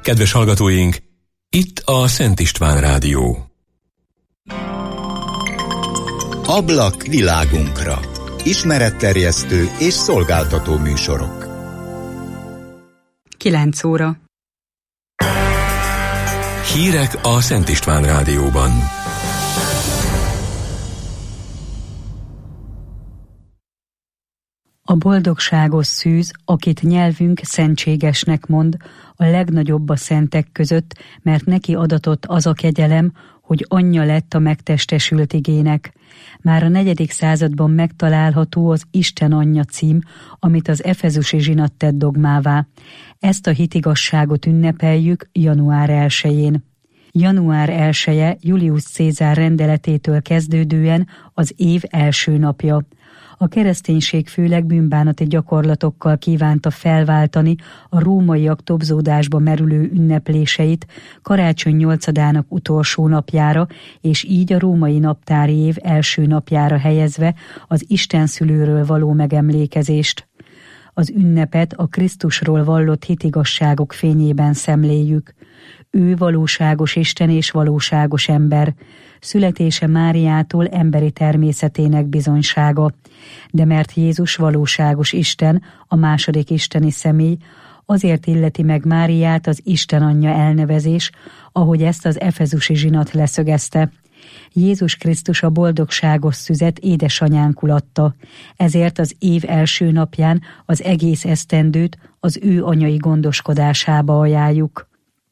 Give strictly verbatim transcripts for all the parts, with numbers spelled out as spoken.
Kedves hallgatóink, itt a Szent István Rádió. Ablak világunkra. Ismeretterjesztő és szolgáltató műsorok. kilenc óra. Hírek a Szent István Rádióban. A boldogságos szűz, akit nyelvünk szentségesnek mond, a legnagyobb a szentek között, mert neki adatott az a kegyelem, hogy anyja lett a megtestesült igének. Már a negyedik században megtalálható az Isten anyja cím, amit az efezusi zsinat tett dogmává. Ezt a hitigasságot ünnepeljük január elsején. január elseje Julius Cézár rendeletétől kezdődően az év első napja. A kereszténység főleg bűnbánati gyakorlatokkal kívánta felváltani a rómaiak tobzódásba merülő ünnepléseit karácsony nyolcadának utolsó napjára, és így a római naptári év első napjára helyezve az istenszülőről való megemlékezést. Az ünnepet a Krisztusról vallott hitigasságok fényében szemléljük. Ő valóságos Isten és valóságos ember. Születése Máriától emberi természetének bizonysága. De mert Jézus valóságos Isten, a második isteni személy, azért illeti meg Máriát az Isten anyja elnevezés, ahogy ezt az efezusi zsinat leszögezte. Jézus Krisztus a boldogságos szüzet édesanyánkul adta, ezért az év első napján az egész esztendőt az ő anyai gondoskodásába ajánljuk.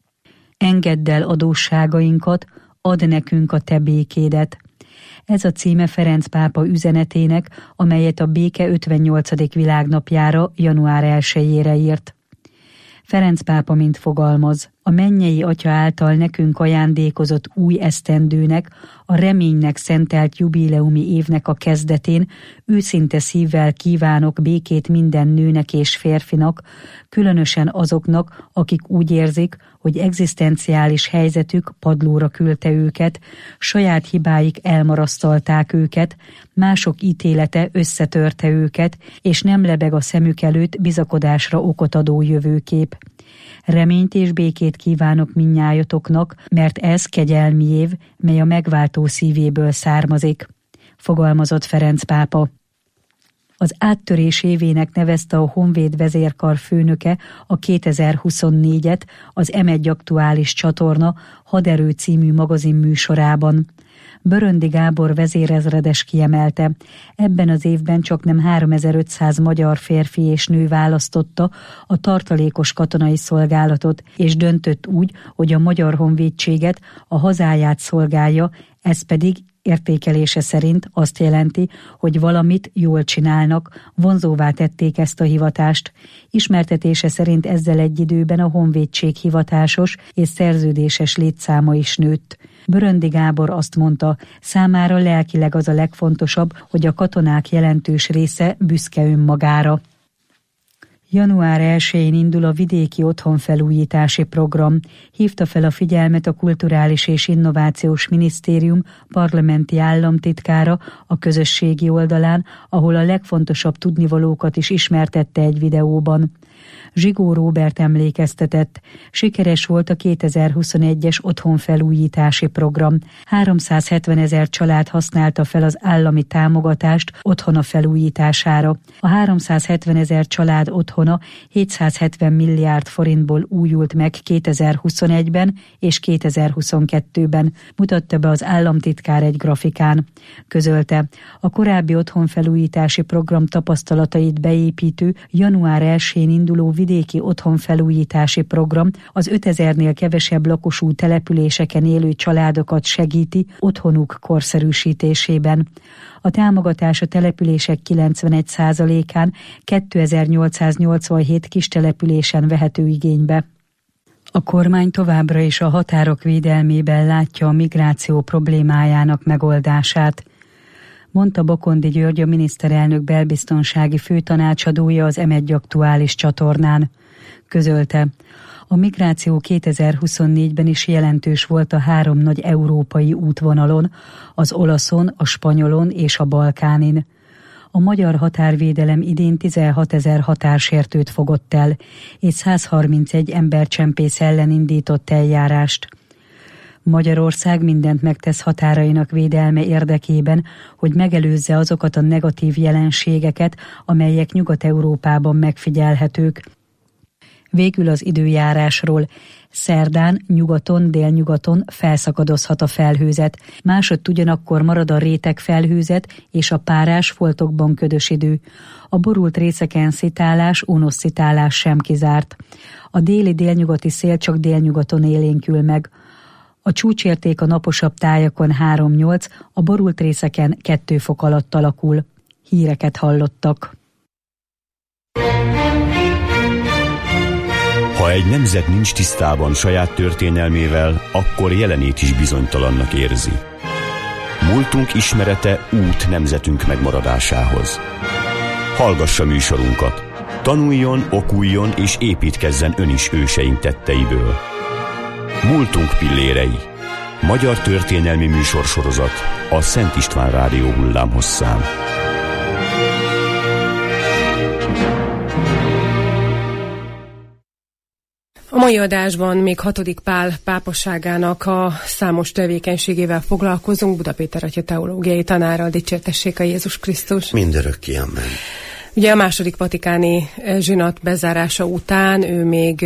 Engedd el adósságainkat, add nekünk a te békédet. Ez a címe Ferenc pápa üzenetének, amelyet a béke ötvennyolcadik világnapjára, január elsejére írt. Ferenc pápa mint fogalmaz: a mennyei Atya által nekünk ajándékozott új esztendőnek, a reménynek szentelt jubileumi évnek a kezdetén őszinte szívvel kívánok békét minden nőnek és férfinak, különösen azoknak, akik úgy érzik, hogy egzisztenciális helyzetük padlóra küldte őket, saját hibáik elmarasztalták őket, mások ítélete összetörte őket, és nem lebeg a szemük előtt bizakodásra okot adó jövőkép. Reményt és békét kívánok mindnyájatoknak, mert ez kegyelmi év, mely a megváltó szívéből származik, fogalmazott Ferenc pápa. Az áttörés évének nevezte a Honvéd vezérkar főnöke a kétezer-huszonnégyet az em egy aktuális csatorna Haderő című magazin műsorában. Böröndi Gábor vezérezredes kiemelte, ebben az évben csaknem háromezer-ötszáz magyar férfi és nő választotta a tartalékos katonai szolgálatot, és döntött úgy, hogy a Magyar Honvédséget, a hazáját szolgálja, ez pedig értékelése szerint azt jelenti, hogy valamit jól csinálnak, vonzóvá tették ezt a hivatást. Ismertetése szerint ezzel egy időben a honvédség hivatásos és szerződéses létszáma is nőtt. Böröndi Gábor azt mondta, számára lelkileg az a legfontosabb, hogy a katonák jelentős része büszke önmagára. január elsején indul a vidéki otthonfelújítási program. Hívta fel a figyelmet a Kulturális és Innovációs Minisztérium parlamenti államtitkára a közösségi oldalán, ahol a legfontosabb tudnivalókat is ismertette egy videóban. Zsigó Róbert emlékeztetett, sikeres volt a kétezer-huszonegyes otthonfelújítási program. háromszázhetvenezer család használta fel az állami támogatást otthona felújítására. A háromszázhetvenezer család otthona hétszázhetven milliárd forintból újult meg kétezer-huszonegyben és kétezer-huszonkettőben, mutatta be az államtitkár egy grafikán. Közölte, a korábbi otthonfelújítási program tapasztalatait beépítő január elsején induló vidéki otthonfelújítási program az ötezernél kevesebb lakosú településeken élő családokat segíti otthonuk korszerűsítésében. A támogatás a települések kilencvenegy százalékán kétezer-nyolcszáznyolcvanhét kis településen vehető igénybe. A kormány továbbra is a határok védelmében látja a migráció problémájának megoldását, mondta Bokondi György, a miniszterelnök belbiztonsági főtanácsadója az em egy aktuális csatornán. Közölte, a migráció kétezer-huszonnégyben is jelentős volt a három nagy európai útvonalon, az olaszon, a spanyolon és a balkánin. A magyar határvédelem idén tizenhatezer határsértőt fogott el, és száz harmincegy embercsempész ellen indított eljárást. Magyarország mindent megtesz határainak védelme érdekében, hogy megelőzze azokat a negatív jelenségeket, amelyek Nyugat-Európában megfigyelhetők. Végül az időjárásról. Szerdán nyugaton, délnyugaton felszakadozhat a felhőzet. Másodt ugyanakkor marad a réteg felhőzet és a párás foltokban ködös idő. A borult részeken szitálás, ónos szitálás sem kizárt. A déli délnyugati szél csak délnyugaton élénkül meg. A csúcsérték a naposabb tájakon három-nyolc, a borult részeken kettő fok alatt alakul. Híreket hallottak. Ha egy nemzet nincs tisztában saját történelmével, akkor jelenét is bizonytalannak érzi. Múltunk ismerete út nemzetünk megmaradásához. Hallgassa műsorunkat. Tanuljon, okuljon és építkezzen ön is őseink tetteiből. Múltunk pillérei. Magyar történelmi műsorsorozat a Szent István Rádió hullámhosszán. A mai adásban még hatodik Pál pápaságának a számos tevékenységével foglalkozunk. Buda Péter atya teológiai tanárral, dicsértessék a Jézus Krisztus. Mindörökké, amen. Ugye a második vatikáni zsinat bezárása után ő még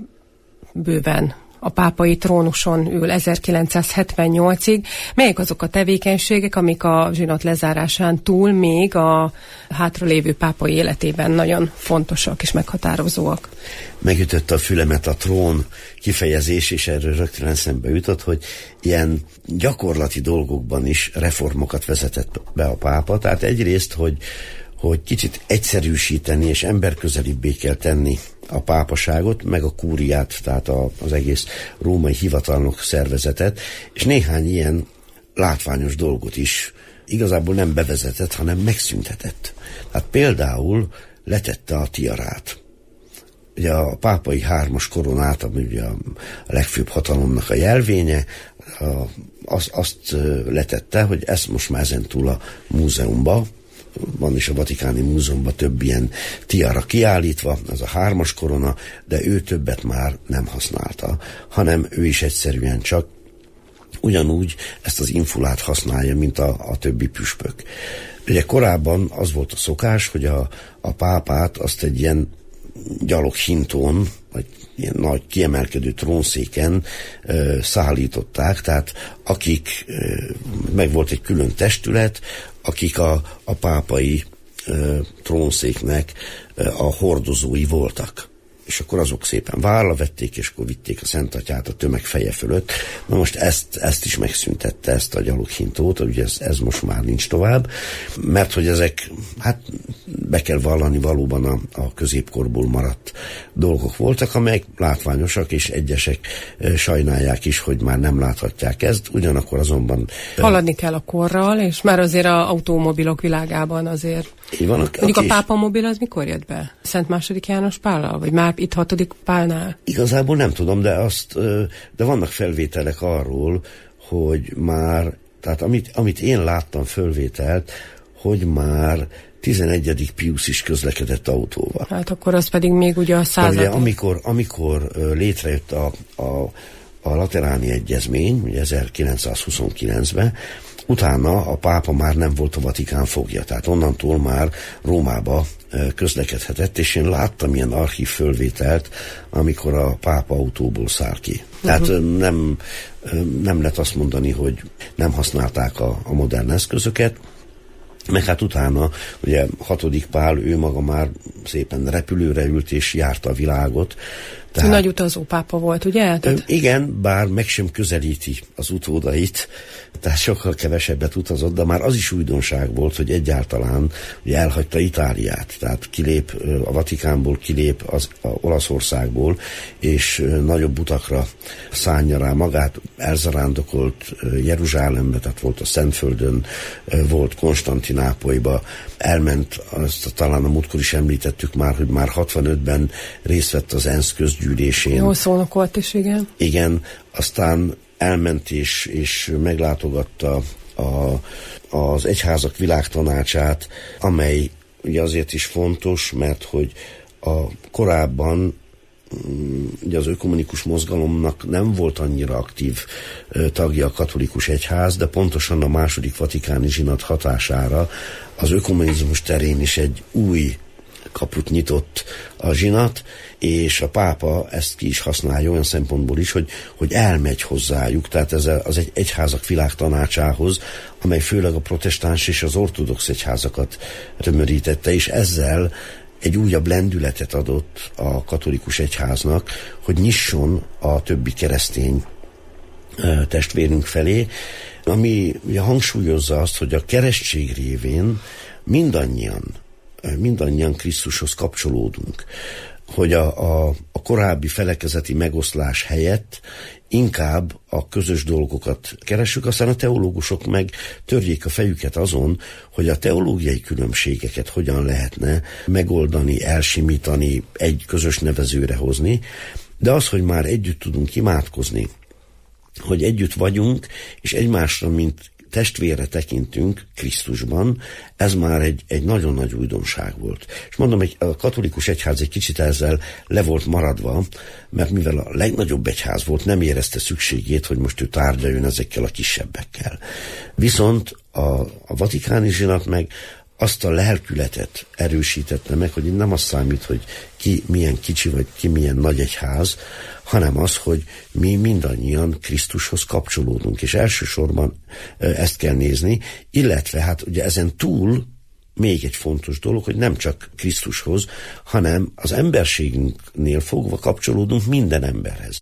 bőven a pápai trónuson ül ezerkilencszázhetvennyolcig. Melyek azok a tevékenységek, amik a zsinat lezárásán túl még a hátralévő pápai életében nagyon fontosak és meghatározóak? Megütötte a fülemet a trón kifejezés, és erről rögtön eszembe jutott, hogy ilyen gyakorlati dolgokban is reformokat vezetett be a pápa. Tehát egyrészt, hogy hogy kicsit egyszerűsíteni és emberközelibbé kell tenni a pápaságot, meg a kúriát, tehát a, az egész római hivatalnok szervezetet, és néhány ilyen látványos dolgot is igazából nem bevezetett, hanem megszüntetett. Hát például letette a tiarát. Ugye a pápai hármas koronát, ami ugye a legfőbb hatalomnak a jelvénye, az, azt letette, hogy ezt most már ezentúl a múzeumba, van is a Vatikáni Múzeumban több ilyen tiara kiállítva, az a hármas korona, de ő többet már nem használta, hanem ő is egyszerűen csak ugyanúgy ezt az infulát használja, mint a, a többi püspök. Ugye korábban az volt a szokás, hogy a, a pápát azt egy ilyen gyaloghintón, vagy ilyen nagy kiemelkedő trónszéken ö, szállították, tehát akik, ö, meg volt egy külön testület, akik a, a pápai ö, trónszéknek ö, a hordozói voltak. És akkor azok szépen vállra vették, és akkor vitték a Szent Atyát a tömeg feje fölött. Na most ezt, ezt is megszüntette, ezt a gyaloghintót, ugye ez, ez most már nincs tovább, mert hogy ezek, hát be kell vallani, valóban a, a középkorból maradt dolgok voltak, amelyek látványosak, és egyesek e, sajnálják is, hogy már nem láthatják ezt, ugyanakkor azonban... Haladni kell a korral, és már azért az automobilok világában azért... Így van, Mondjuk a pápamobil az mikor jött be? Szent második János Pállal? Vagy már itt hatodik Pálnál? Igazából nem tudom, de azt, de vannak felvételek arról, hogy már, tehát amit, amit én láttam fölvételt, hogy már tizenegyedik Piusz is közlekedett autóval. Hát akkor az pedig még ugye a század. Ugye, amikor, amikor létrejött a, a, a Lateráni Egyezmény, ugye ezerkilencszázhuszonkilencben, utána a pápa már nem volt a Vatikán fogja, tehát onnantól már Rómába közlekedhetett, és én láttam ilyen archív fölvételt, amikor a pápa autóból száll ki. Tehát uh-huh. nem, nem lehet azt mondani, hogy nem használták a, a modern eszközöket, meg hát utána, ugye hatodik Pál, ő maga már szépen repülőre ült és járta a világot. Tehát, nagy utazó pápa volt, ugye? Tehát... Igen, bár meg sem közelíti az utódait, tehát sokkal kevesebbet utazott, de már az is újdonság volt, hogy egyáltalán ugye elhagyta Itáliát, tehát kilép a Vatikánból, kilép az a Olaszországból, és nagyobb utakra szánja rá magát, elzarándokolt Jeruzsálembe, tehát volt a Szentföldön, volt Konstantinápolyba, elment, azt talán a múltkor is említettük már, hogy már hatvanötben részt vett az ENSZ közgyűlésén. Jó szónok volt is, igen. Igen, aztán elment és, és meglátogatta a, az egyházak világtanácsát, amely ugye azért is fontos, mert hogy a korábban ugye az ökumenikus mozgalomnak nem volt annyira aktív tagja a katolikus egyház, de pontosan a második vatikáni zsinat hatására az ökumenizmus terén is egy új kaput nyitott a zsinat, és a pápa ezt ki is használja olyan szempontból is, hogy, hogy elmegy hozzájuk, tehát ez az egy egyházak világtanácsához, amely főleg a protestáns és az ortodox egyházakat tömörítette, és ezzel egy újabb lendületet adott a katolikus egyháznak, hogy nyisson a többi keresztény testvérünk felé, ami ugye hangsúlyozza azt, hogy a keresztség révén mindannyian, mindannyian Krisztushoz kapcsolódunk, hogy a, a, a korábbi felekezeti megoszlás helyett inkább a közös dolgokat keressük, aztán a teológusok meg törjék a fejüket azon, hogy a teológiai különbségeket hogyan lehetne megoldani, elsimítani, egy közös nevezőre hozni, de az, hogy már együtt tudunk imádkozni, hogy együtt vagyunk, és egymásra, mint testvérre tekintünk Krisztusban, ez már egy, egy nagyon nagy újdonság volt. És mondom, hogy a katolikus egyház egy kicsit ezzel le volt maradva, mert mivel a legnagyobb egyház volt, nem érezte szükségét, hogy most ő tárgyaljon ezekkel a kisebbekkel. Viszont a, a vatikáni zsinat meg azt a lelkületet erősítette meg, hogy nem az számít, hogy ki milyen kicsi, vagy ki milyen nagy egyház, hanem az, hogy mi mindannyian Krisztushoz kapcsolódunk, és elsősorban ezt kell nézni, illetve hát ugye ezen túl még egy fontos dolog, hogy nem csak Krisztushoz, hanem az emberségünknél fogva kapcsolódunk minden emberhez.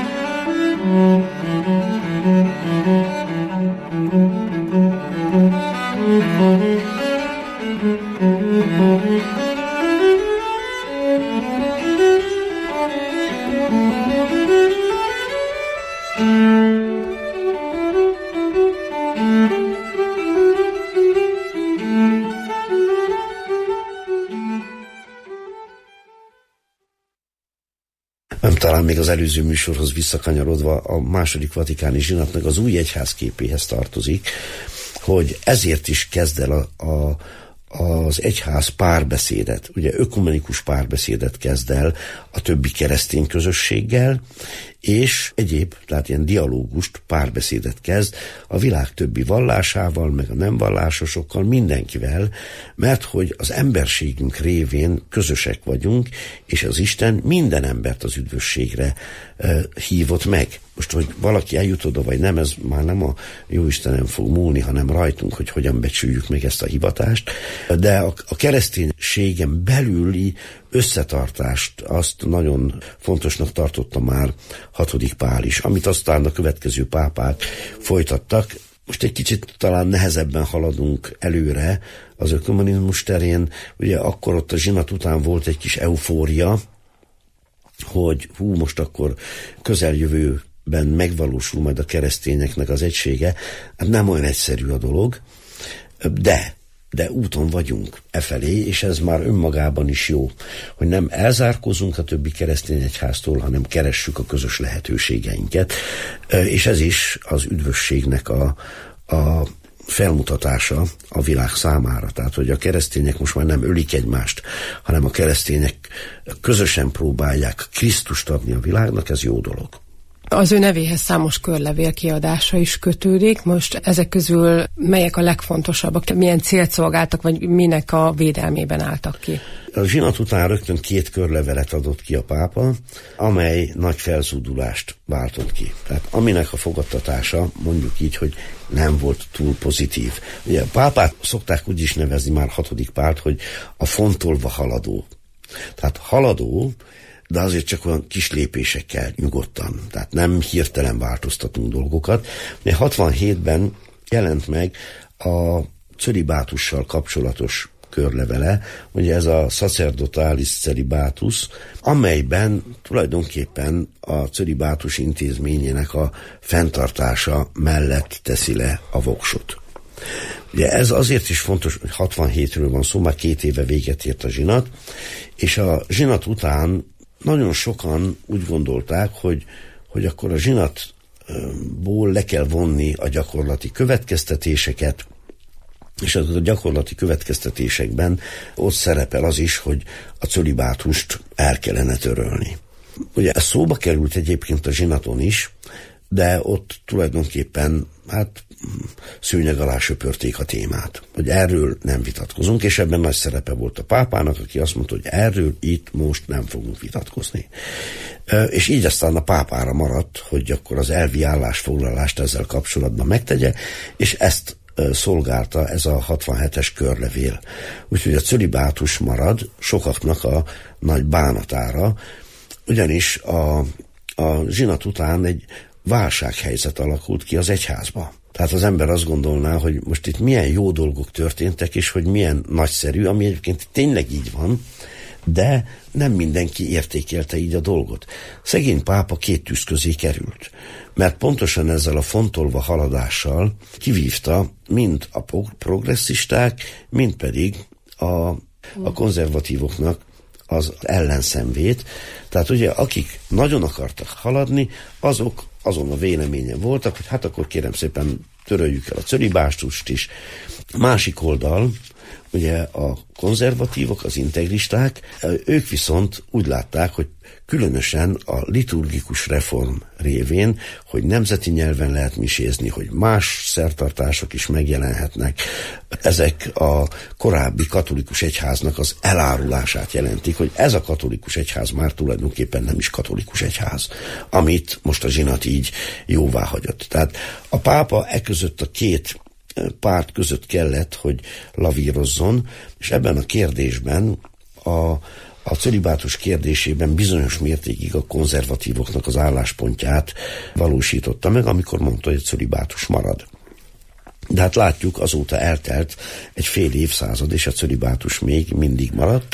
Thank you. talán még az előző műsorhoz visszakanyarodva a második vatikáni zsinatnak az új egyház képéhez tartozik, hogy ezért is kezd el a, a az egyház párbeszédet, ugye ökumenikus párbeszédet kezd el a többi keresztény közösséggel, és egyéb, tehát ilyen dialógust, párbeszédet kezd a világ többi vallásával, meg a nem vallásosokkal, mindenkivel, mert hogy az emberségünk révén közösek vagyunk, és az Isten minden embert az üdvösségre uh, hívott meg. Most, hogy valaki eljut oda, vagy nem, ez már nem a Jóistenem fog múlni, hanem rajtunk, hogy hogyan becsüljük meg ezt a hivatást. De a, a kereszténységen belüli összetartást, azt nagyon fontosnak tartotta már hatodik Pál is, amit aztán a következő pápák folytattak. Most egy kicsit talán nehezebben haladunk előre az ökumenizmus terén. Ugye akkor ott a zsinat után volt egy kis eufória, hogy hú, most akkor közeljövőben megvalósul majd a keresztényeknek az egysége. Hát nem olyan egyszerű a dolog, de de úton vagyunk e felé, és ez már önmagában is jó, hogy nem elzárkózunk a többi keresztény egyháztól, hanem keressük a közös lehetőségeinket, és ez is az üdvösségnek a, a felmutatása a világ számára. Tehát, hogy a keresztények most már nem ölik egymást, hanem a keresztények közösen próbálják Krisztust adni a világnak, ez jó dolog. Az ő nevéhez számos körlevél kiadása is kötődik. Most ezek közül melyek a legfontosabbak? Milyen célt szolgáltak, vagy minek a védelmében álltak ki? A zsinat után rögtön két körlevelet adott ki a pápa, amely nagy felzúdulást váltott ki. Tehát aminek a fogadtatása, mondjuk így, hogy nem volt túl pozitív. Ugye a pápát szokták úgy is nevezni, már hatodik Pált, hogy a fontolva haladó. Tehát haladó, de azért csak olyan kis lépésekkel, nyugodtan. Tehát nem hirtelen változtatunk dolgokat. De hatvanhétben jelent meg a cölibátussal kapcsolatos körlevele, ugye ez a Sacerdotalis Celibatus, amelyben tulajdonképpen a cölibátus intézményének a fenntartása mellett teszi le a voksot. Ugye ez azért is fontos, hogy hatvanhétről van szó, már két éve véget ért a zsinat, és a zsinat után nagyon sokan úgy gondolták, hogy, hogy akkor a zsinatból le kell vonni a gyakorlati következtetéseket, és a gyakorlati következtetésekben ott szerepel az is, hogy a cölibátust el kellene törölni. Ugye ez szóba került egyébként a zsinaton is, de ott tulajdonképpen hát szőnyeg alá söpörték a témát, hogy erről nem vitatkozunk, és ebben nagy szerepe volt a pápának, aki azt mondta, hogy erről itt most nem fogunk vitatkozni. És így aztán a pápára maradt, hogy akkor az elvi állásfoglalást ezzel kapcsolatban megtegye, és ezt szolgálta ez a hatvanhetes körlevél. Úgyhogy a cölibátus marad sokaknak a nagy bánatára, ugyanis a, a zsinat után egy válsághelyzet alakult ki az egyházba. Tehát az ember azt gondolná, hogy most itt milyen jó dolgok történtek, és hogy milyen nagyszerű, ami egyébként tényleg így van, de nem mindenki értékelte így a dolgot. Szegény pápa két tűz közé került, mert pontosan ezzel a fontolva haladással kivívta mind a progresszisták, mind pedig a, a konzervatívoknak az ellenszenvét. Tehát ugye akik nagyon akartak haladni, azok azon a véleményen voltak, hogy hát akkor kérem szépen töröljük el a cölibátust is. Másik oldal, ugye a konzervatívok, az integristák, ők viszont úgy látták, hogy különösen a liturgikus reform révén, hogy nemzeti nyelven lehet misézni, hogy más szertartások is megjelenhetnek. Ezek a korábbi katolikus egyháznak az elárulását jelentik, hogy ez a katolikus egyház már tulajdonképpen nem is katolikus egyház, amit most a zsinat így jóvá hagyott. Tehát a pápa e között a két párt között kellett, hogy lavírozzon, és ebben a kérdésben, a, a cölibátus kérdésében bizonyos mértékig a konzervatívoknak az álláspontját valósította meg, amikor mondta, hogy a cölibátus marad. De hát látjuk, azóta eltelt egy fél évszázad, és a cölibátus még mindig maradt,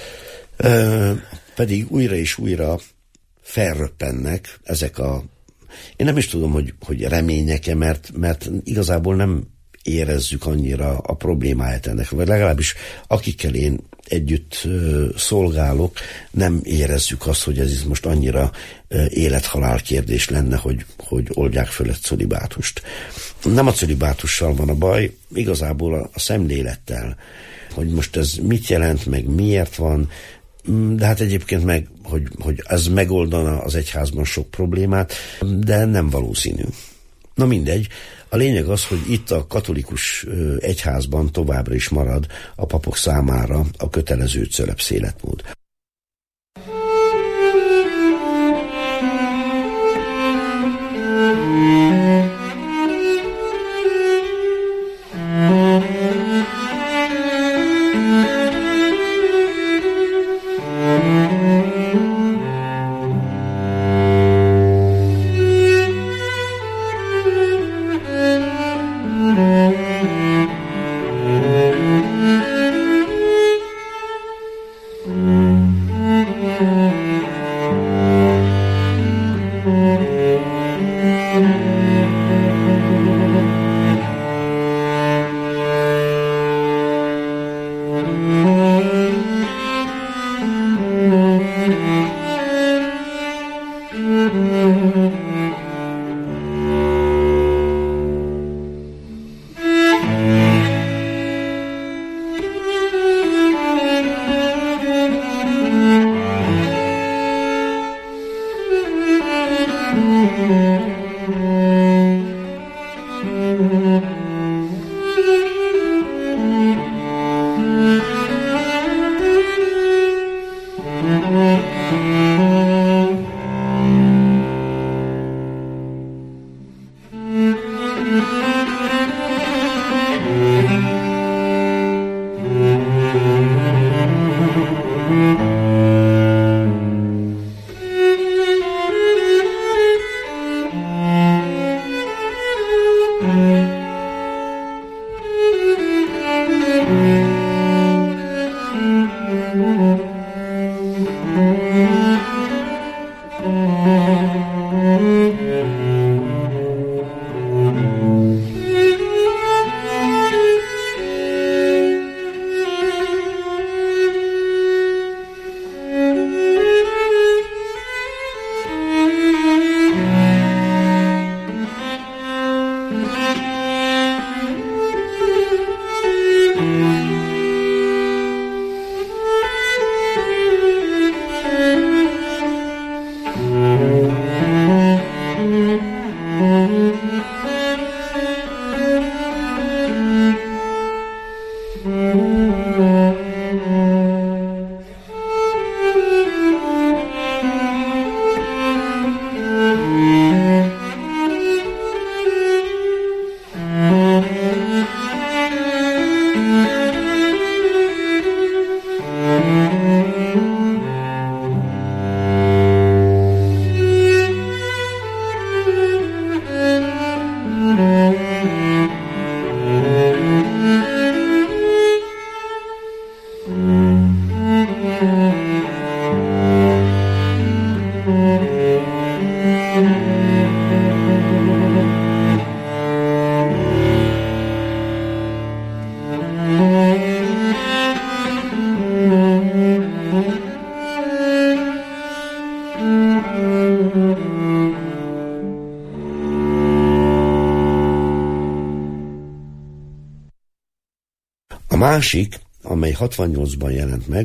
Ö, pedig újra és újra felröppennek ezek a, én nem is tudom, hogy, hogy remények-e, mert, mert igazából nem érezzük annyira a problémáját ennek, vagy legalábbis akikkel én együtt szolgálok, nem érezzük azt, hogy ez most annyira élethalál kérdés lenne, hogy, hogy oldják föl egy cölibátust. Nem a cölibátussal van a baj, igazából a, a szemlélettel, hogy most ez mit jelent, meg miért van, de hát egyébként meg, hogy, hogy ez megoldana az egyházban sok problémát, de nem valószínű. Na mindegy, a lényeg az, hogy itt a katolikus egyházban továbbra is marad a papok számára a kötelező cölepsz életmód. A másik, amely hatvannyolcban jelent meg,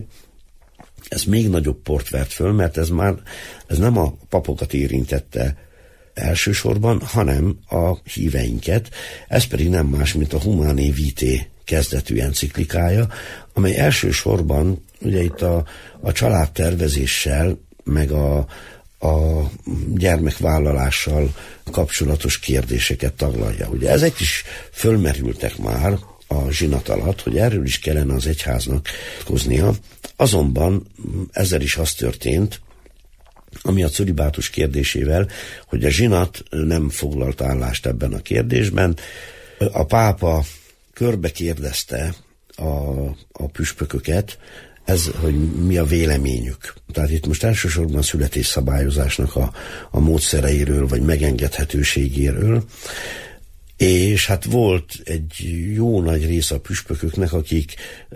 ez még nagyobb port vert föl, mert ez már ez nem a papokat érintette elsősorban, hanem a híveinket, ez pedig nem más, mint a Humanae Vitae kezdetű enciklikája, amely elsősorban ugye itt a, a családtervezéssel, meg a, a gyermekvállalással kapcsolatos kérdéseket taglalja. Ugye ezek is fölmerültek már a zsinat alatt, hogy erről is kellene az egyháznak hoznia. Azonban ezzel is az történt, ami a cölibátus kérdésével, hogy a zsinat nem foglalt állást ebben a kérdésben. A pápa körbe kérdezte a, a püspököket, ez, hogy mi a véleményük. Tehát itt most elsősorban a születésszabályozásnak a, a módszereiről, vagy megengedhetőségéről, És hát volt egy jó nagy része a püspököknek, akik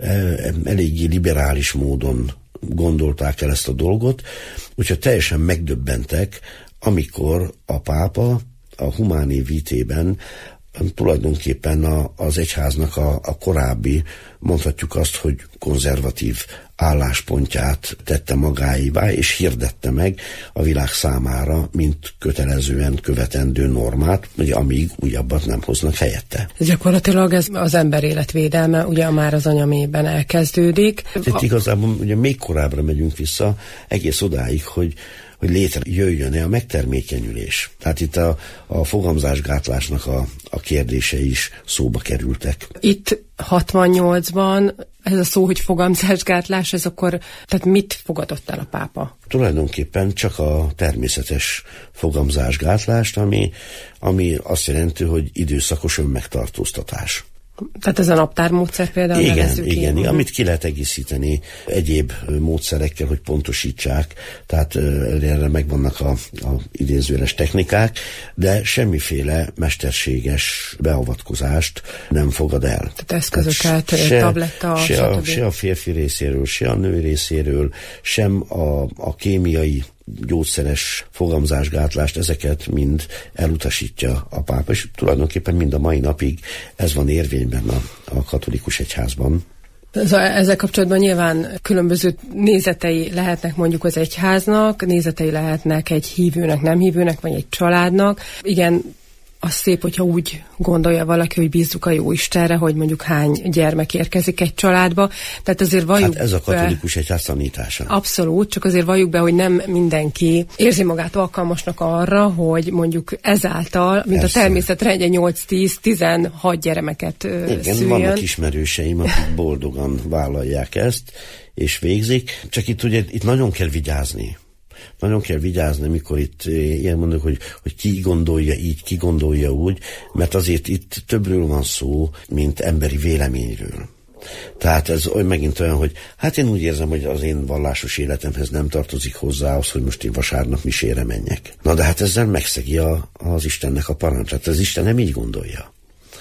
eléggé liberális módon gondolták el ezt a dolgot, úgyhogy teljesen megdöbbentek, amikor a pápa a Humanae Vitae-ben tulajdonképpen a, az egyháznak a, a korábbi, mondhatjuk azt, hogy konzervatív álláspontját tette magáévá, és hirdette meg a világ számára, mint kötelezően követendő normát, ugye, amíg újabbat nem hoznak helyette. Gyakorlatilag ez az ember életvédelme ugye már az anyamében elkezdődik. Itt igazából ugye még korábbra megyünk vissza, egész odáig, hogy hogy létrejöjjön-e a megtermékenyülés. Tehát itt a, a fogamzásgátlásnak a, a kérdése is szóba kerültek. Itt hatvannyolcban ez a szó, hogy fogamzásgátlás, ez akkor, tehát mit fogadott el a pápa? Tulajdonképpen csak a természetes fogamzásgátlást, ami, ami azt jelenti, hogy időszakos önmegtartóztatás. Tehát ez a naptármódszer például igen, nevezzük igen, igen, amit ki lehet egészíteni egyéb módszerekkel, hogy pontosítsák, tehát erre megvannak a, a idézőjeles technikák, de semmiféle mesterséges beavatkozást nem fogad el. Tehát eszközöket, se, tabletta, se a, se a férfi részéről, se a nő részéről, sem a, a kémiai gyógyszeres fogamzásgátlást, ezeket mind elutasítja a pápa, és tulajdonképpen mind a mai napig ez van érvényben a, a katolikus egyházban. Ezzel kapcsolatban nyilván különböző nézetei lehetnek mondjuk az egyháznak, nézetei lehetnek egy hívőnek, nem hívőnek, vagy egy családnak. Igen, az szép, hogyha úgy gondolja valaki, hogy bízzuk a Jóistenre, hogy mondjuk hány gyermek érkezik egy családba. Tehát azért valljuk hát ez a katolikus egyház tanítása. Abszolút, csak azért valljuk be, hogy nem mindenki érzi magát alkalmasnak arra, hogy mondjuk ezáltal, mint Persze. a természetre egy nyolc-tíz-tizenhat gyermeket Igen, szüljön. Vannak ismerőseim, akik boldogan vállalják ezt, és végzik. Csak itt ugye itt nagyon kell vigyázni. Nagyon kell vigyázni, mikor itt ilyen mondjuk, hogy, hogy ki gondolja így, ki gondolja úgy, mert azért itt többről van szó, mint emberi véleményről. Tehát ez olyan, megint olyan, hogy hát én úgy érzem, hogy az én vallásos életemhez nem tartozik hozzá az, hogy most én vasárnap misére menjek. Na de hát ezzel megszegi a, az Istennek a parancsát. Az Isten nem így gondolja.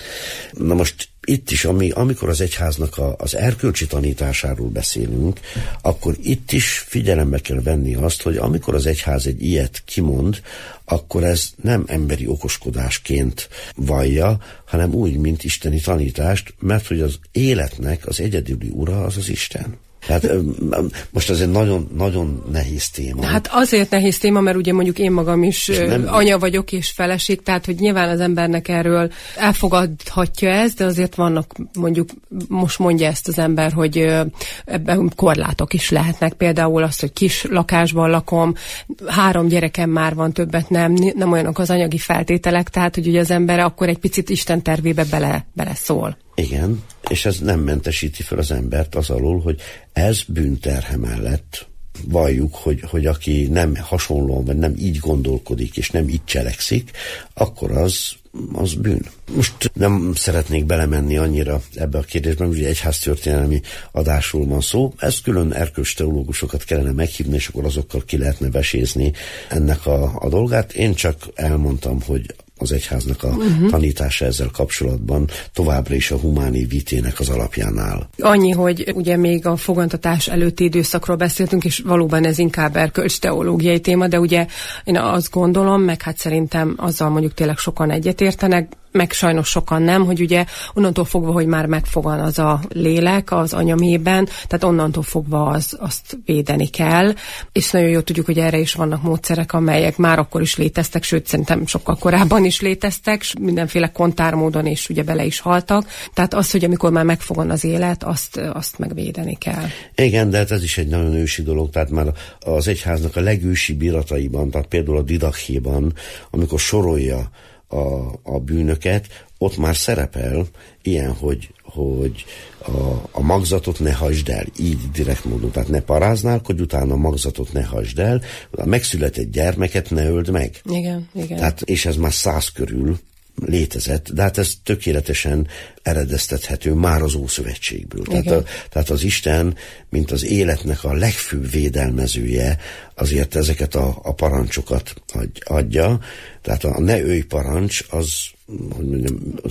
Na most itt is, ami, amikor az egyháznak a, az erkölcsi tanításáról beszélünk, akkor itt is figyelembe kell venni azt, hogy amikor az egyház egy ilyet kimond, akkor ez nem emberi okoskodásként vallja, hanem úgy, mint isteni tanítást, mert hogy az életnek az egyedüli ura az az Isten. Hát most ez egy nagyon, nagyon nehéz téma. Hát azért nehéz téma, mert ugye mondjuk én magam is nem... anya vagyok és feleség, tehát hogy nyilván az embernek erről elfogadhatja ezt, de azért vannak mondjuk, most mondja ezt az ember, hogy ebben korlátok is lehetnek. Például az, hogy kis lakásban lakom, három gyerekem már van, többet nem, nem olyanok az anyagi feltételek, tehát hogy ugye az ember akkor egy picit Isten tervébe bele, bele szól. Igen, és ez nem mentesíti fel az embert az alól, hogy ez bűnterhe mellett valljuk, hogy, hogy aki nem hasonlóan, vagy nem így gondolkodik, és nem így cselekszik, akkor az, az bűn. Most nem szeretnék belemenni annyira ebbe a kérdésbe, ugye egyháztörténelmi adásról van szó, ezt külön erkölcs teológusokat kellene meghívni, és akkor azokkal ki lehetne vesézni ennek a, a dolgát. Én csak elmondtam, hogy az egyháznak a uh-huh. tanítása ezzel kapcsolatban továbbra is a Humanae Vitae-nek az alapján áll. Annyi, hogy ugye még a fogantatás előtti időszakról beszéltünk, és valóban ez inkább erkölcs teológiai téma, de ugye én azt gondolom, meg hát szerintem azzal mondjuk tényleg sokan egyetértenek, meg sajnos sokan nem, hogy ugye onnantól fogva, hogy már megfogan az a lélek az anyamében, tehát onnantól fogva az, azt védeni kell, és nagyon jól tudjuk, hogy erre is vannak módszerek, amelyek már akkor is léteztek, sőt szerintem sokkal korábban is léteztek, mindenféle kontármódon is ugye bele is haltak, tehát az, hogy amikor már megfogan az élet, azt, azt megvédeni kell. Igen, de hát ez is egy nagyon ősi dolog, tehát már az egyháznak a legősibb irataiban, tehát például a Didakhéban, amikor sorolja A, a bűnöket, ott már szerepel ilyen, hogy, hogy a, a magzatot ne hagyd el, így direkt módon, tehát ne paráználkodj, utána a magzatot ne hagyd el, a megszületett gyermeket ne öld meg. Igen, igen. Tehát, és ez már száz körül létezett, de hát ez tökéletesen eredeztethető már az Ószövetségből. Tehát, a, tehát az Isten, mint az életnek a legfőbb védelmezője, azért ezeket a, a parancsokat adja. Tehát a ne ölj parancs, az, hogy mondjam,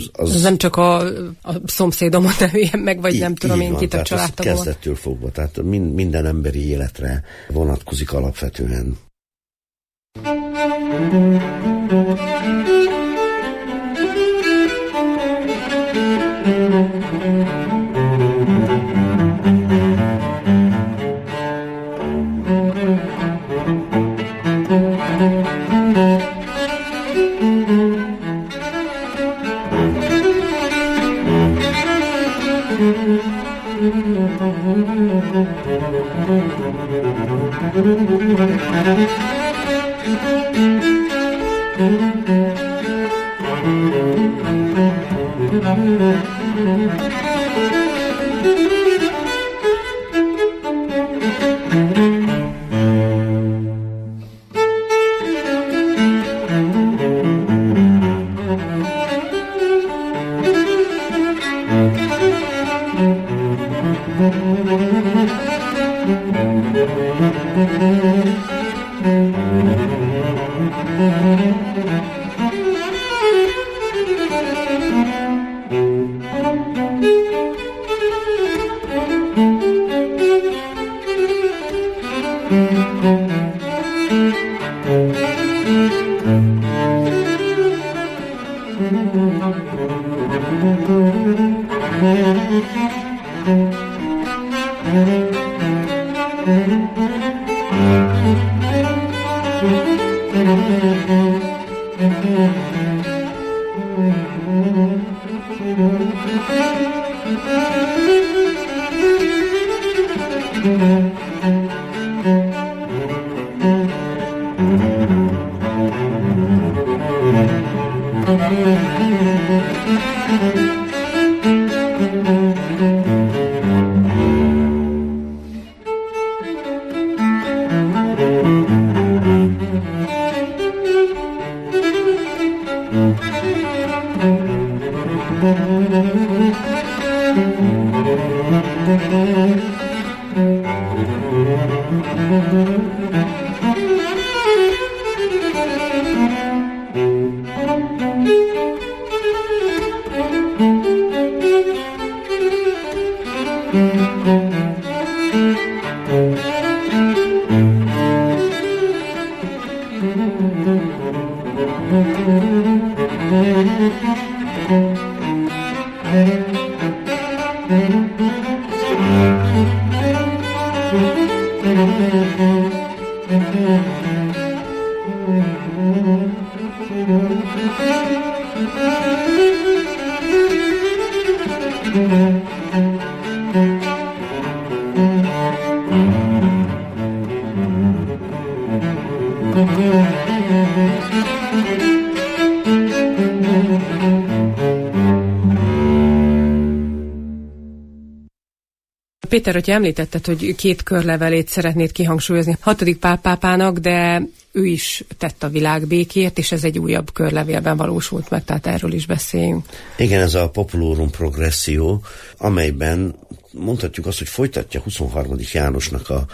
az... az... Ez nem csak a, a szomszédomon nevéljen meg, vagy így, nem tudom én kit a családtagom. Kezdettől fogva, tehát minden emberi életre vonatkozik alapvetően. Péter, hogyha említetted, hogy két körlevelét szeretnéd kihangsúlyozni hatodik Pál pápának, de ő is tett a világbékért, és ez egy újabb körlevélben valósult meg, tehát erről is beszéljünk. Igen, ez a Populorum Progressio, amelyben mondhatjuk azt, hogy folytatja huszonharmadik Jánosnak a,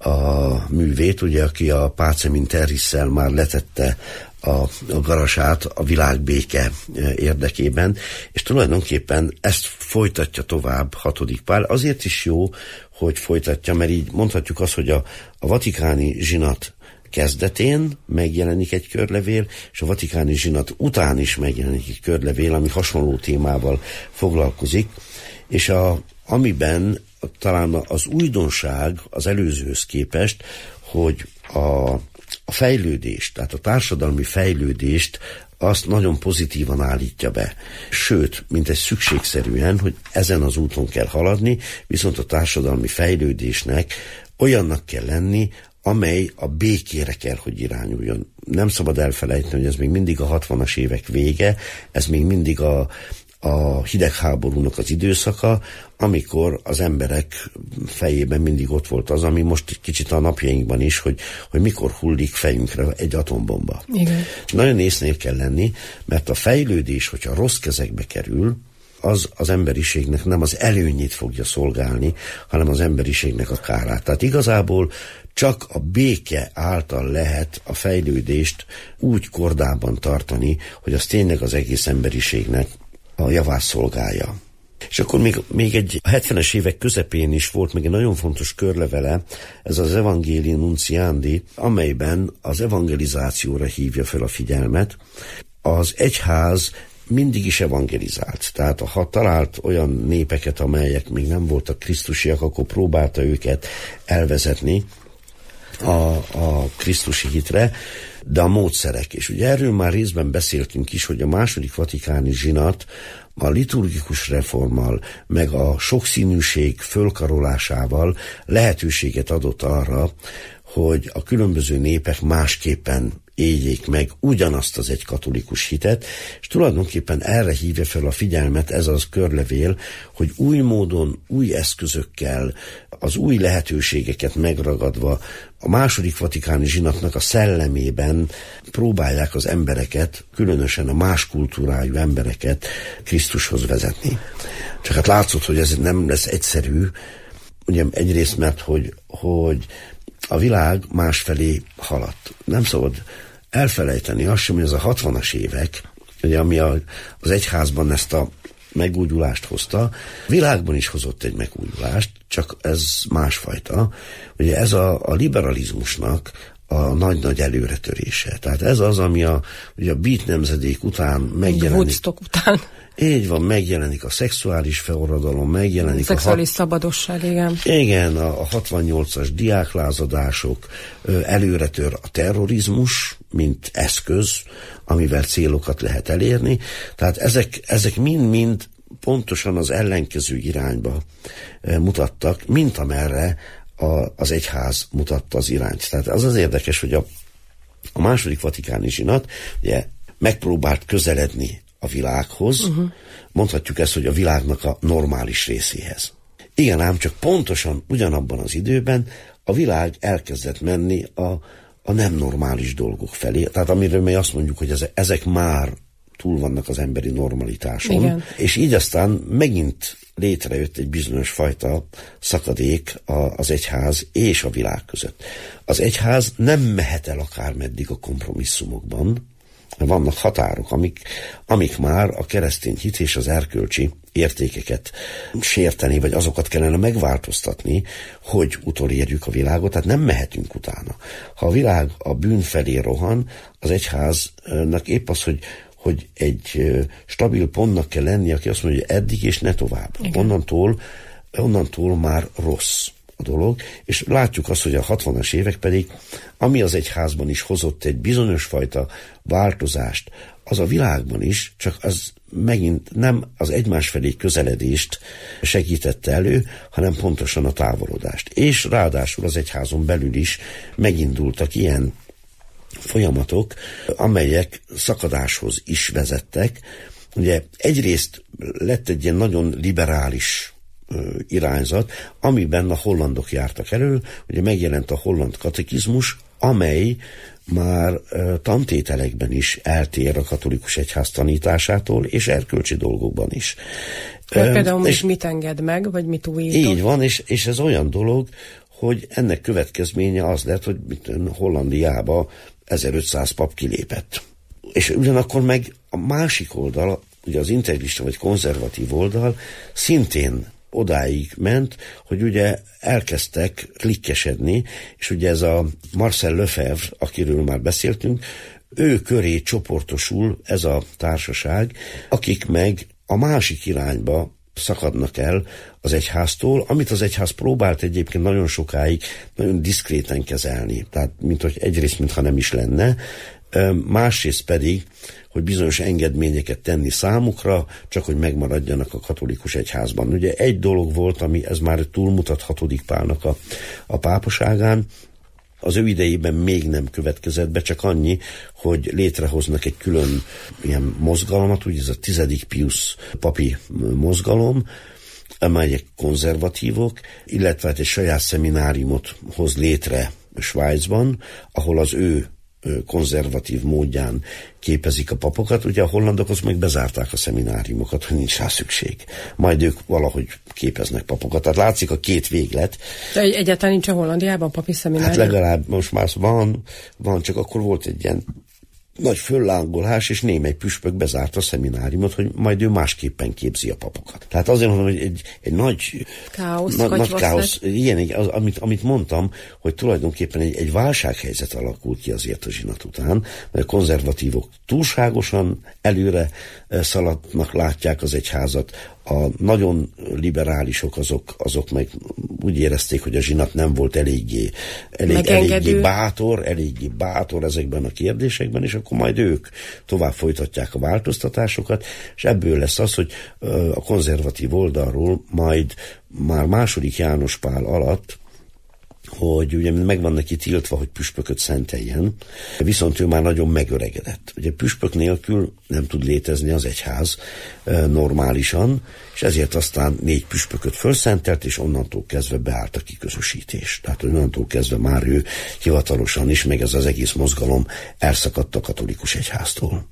a művét, ugye, aki a Pacem in Terrisszel már letette a, a garasát a világbéke érdekében, és tulajdonképpen ezt folytatja tovább hatodik Pál. Azért is jó, hogy folytatja, mert így mondhatjuk azt, hogy a, a vatikáni zsinat kezdetén megjelenik egy körlevél, és a vatikáni zsinat után is megjelenik egy körlevél, ami hasonló témával foglalkozik, és a, amiben talán az újdonság az előzőhöz képest, hogy a, a fejlődést, tehát a társadalmi fejlődést azt nagyon pozitívan állítja be. Sőt, mint egy szükségszerűen, hogy ezen az úton kell haladni, viszont a társadalmi fejlődésnek olyannak kell lenni, amely a békére kell, hogy irányuljon. Nem szabad elfelejteni, hogy ez még mindig a hatvanas évek vége, ez még mindig a, a hidegháborúnak az időszaka, amikor az emberek fejében mindig ott volt az, ami most kicsit a napjainkban is, hogy, hogy mikor hullik fejünkre egy atombomba. Igen. Nagyon észnél kell lenni, mert a fejlődés, hogyha rossz kezekbe kerül, az az emberiségnek nem az előnyét fogja szolgálni, hanem az emberiségnek a kárát. Tehát igazából csak a béke által lehet a fejlődést úgy kordában tartani, hogy az tényleg az egész emberiségnek a javát szolgálja. És akkor még, még egy hetvenes évek közepén is volt még egy nagyon fontos körlevele, ez az Evangelii Nunciandi, amelyben az evangelizációra hívja fel a figyelmet. Az egyház mindig is evangelizált. Tehát ha talált olyan népeket, amelyek még nem voltak krisztusiak, akkor próbálta őket elvezetni a, a krisztusi hitre, de a módszerek. És ugye erről már részben beszéltünk is, hogy a második vatikáni zsinat a liturgikus reformmal, meg a sokszínűség fölkarolásával lehetőséget adott arra, hogy a különböző népek másképpen éljék meg ugyanazt az egy katolikus hitet, és tulajdonképpen erre hívja fel a figyelmet ez az körlevél, hogy új módon, új eszközökkel, az új lehetőségeket megragadva a második vatikáni zsinatnak a szellemében próbálják az embereket, különösen a más kultúrájú embereket Krisztushoz vezetni. Csak hát látszott, hogy ez nem lesz egyszerű, ugye egyrészt mert, hogy, hogy a világ másfelé haladt. Nem szabad elfelejteni azt sem, hogy ez a hatvanas évek, ugye, ami a, az egyházban ezt a megújulást hozta, a világban is hozott egy megújulást, csak ez másfajta. Ugye ez a, a liberalizmusnak a nagy-nagy előretörése. Tehát ez az, ami a, ugye a beat nemzedék után megjelenik. Woodstock után. Így van, megjelenik a szexuális felradalom, megjelenik a... Szexuális hat... szabadosság, igen. Igen, a, a hatvannyolcas diáklázadások, előretör a terrorizmus, mint eszköz, amivel célokat lehet elérni. Tehát ezek, ezek mind-mind pontosan az ellenkező irányba mutattak, mint amerre a, az egyház mutatta az irányt. Tehát az az érdekes, hogy a, a második vatikáni zsinat ugye megpróbált közeledni a világhoz, uh-huh. mondhatjuk ezt, hogy a világnak a normális részéhez. Igen, ám csak pontosan ugyanabban az időben a világ elkezdett menni a, a nem normális dolgok felé. Tehát amiről mi azt mondjuk, hogy ezek, ezek már túl vannak az emberi normalitáson. Igen. És így aztán megint létrejött egy bizonyos fajta szakadék az egyház és a világ között. Az egyház nem mehet el akármeddig a kompromisszumokban, vannak határok, amik, amik már a keresztény hit és az erkölcsi értékeket sérteni, vagy azokat kellene megváltoztatni, hogy utolérjük a világot, tehát nem mehetünk utána. Ha a világ a bűn felé rohan, az egyháznak épp az, hogy, hogy egy stabil pontnak kell lenni, aki azt mondja, hogy eddig és ne tovább. Onnantól, onnantól már rossz a dolog, és látjuk azt, hogy a hatvanas évek pedig, ami az egyházban is hozott egy bizonyos fajta változást, az a világban is, csak az megint nem az egymás felé közeledést segítette elő, hanem pontosan a távolodást. És ráadásul az egyházon belül is megindultak ilyen folyamatok, amelyek szakadáshoz is vezettek. Ugye egyrészt lett egy ilyen nagyon liberális irányzat, amiben a hollandok jártak elő, ugye megjelent a holland katekizmus, amely már uh, tantételekben is eltér a katolikus egyház tanításától, és erkölcsi dolgokban is. Vagy például és mit enged meg, vagy mit újított? Így van, és, és ez olyan dolog, hogy ennek következménye az lett, hogy Hollandiába ezerötszáz pap kilépett. És ugyanakkor meg a másik oldal, ugye az integrista vagy konzervatív oldal szintén odáig ment, hogy ugye elkezdtek klikkesedni, és ugye ez a Marcel Lefebvre, akiről már beszéltünk, ő köré csoportosul ez a társaság, akik meg a másik irányba szakadnak el az egyháztól, amit az egyház próbált egyébként nagyon sokáig nagyon diszkréten kezelni. Tehát, mint hogy egyrészt, mintha nem is lenne, másrészt pedig, hogy bizonyos engedményeket tenni számukra, csak hogy megmaradjanak a katolikus egyházban. Ugye egy dolog volt, ami ez már túlmutat hatodik Pálnak a, a pápaságán, az ő idejében még nem következett be, csak annyi, hogy létrehoznak egy külön ilyen mozgalmat, ugye ez a tizedik Pius papi mozgalom, amelyek konzervatívok, illetve egy saját szemináriumot hoz létre Svájcban, ahol az ő konzervatív módján képezik a papokat. Ugye a hollandok az meg bezárták a szemináriumokat, hogy nincs rá szükség. Majd ők valahogy képeznek papokat. Tehát látszik a két véglet. De egyáltalán nincs a Hollandiában papi szeminárium? Hát legalább most már van, van, csak akkor volt egy ilyen nagy föllángolás, és némely püspök bezárta a szemináriumot, hogy majd ő másképpen képzi a papokat. Tehát azért mondom, hogy egy, egy nagy káosz, na, nagy káosz, ilyen, az, amit, amit mondtam, hogy tulajdonképpen egy, egy válsághelyzet alakult ki azért a zsinat után, mert a konzervatívok túlságosan előre szaladnak, látják az egyházat, a nagyon liberálisok azok, azok meg úgy érezték, hogy a zsinat nem volt eléggé, elég, eléggé bátor, eléggé bátor ezekben a kérdésekben, és akkor majd ők tovább folytatják a változtatásokat, és ebből lesz az, hogy a konzervatív oldalról majd már második János Pál alatt, hogy ugye meg van neki tiltva, hogy püspököt szenteljen, viszont ő már nagyon megöregedett. Ugye püspök nélkül nem tud létezni az egyház e, normálisan, és ezért aztán négy püspököt fölszentelt, és onnantól kezdve beállt a kiközösítés. Tehát onnantól kezdve már ő hivatalosan is, meg ez az egész mozgalom elszakadt a katolikus egyháztól.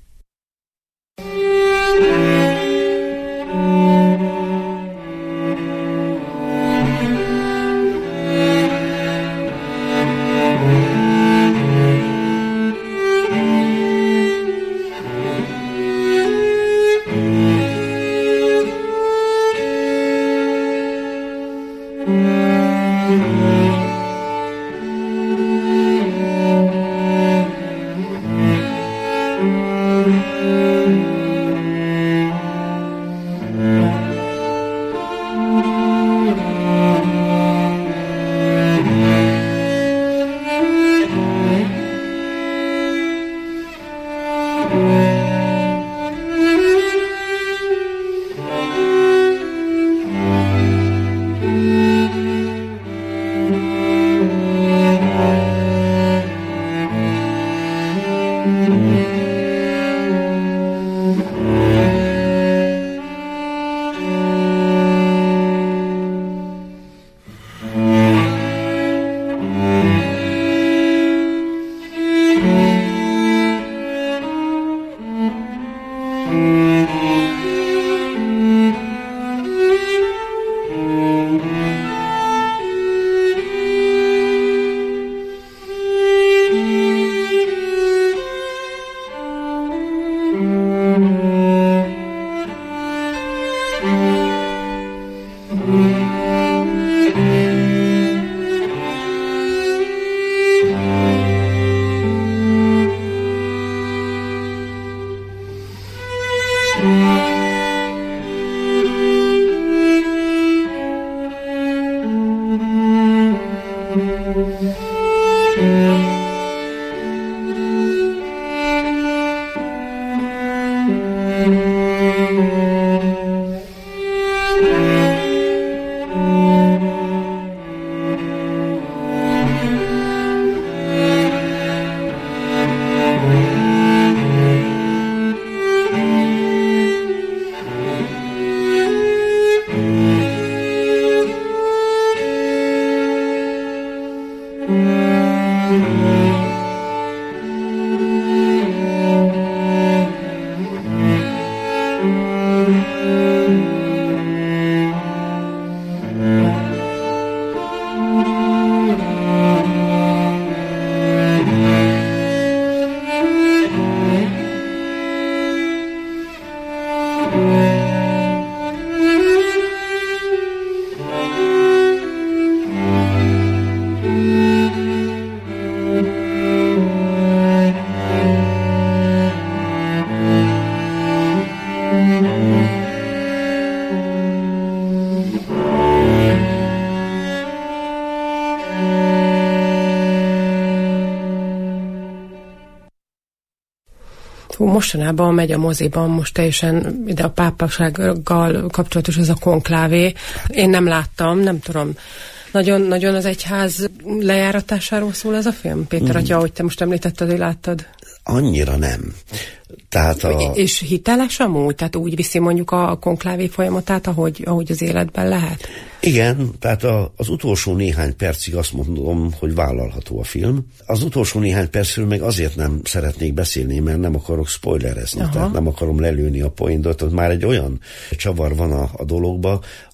Mostanában megy a moziban, most teljesen ide a pápasággal kapcsolatos ez a konklávé. Én nem láttam, nem tudom. Nagyon, nagyon az egyház lejáratásáról szól ez a film, Péter, mm. atya, ahogy te most említetted, hogy láttad? Annyira nem. Tehát a... És hiteles amúgy? Tehát úgy viszi mondjuk a konklávé folyamatát, ahogy, ahogy az életben lehet? Igen, tehát a, az utolsó néhány percig azt mondom, hogy vállalható a film. Az utolsó néhány percről meg azért nem szeretnék beszélni, mert nem akarok spoilerezni, Aha. tehát nem akarom lelőni a pointot, már egy olyan csavar van a, a dologba,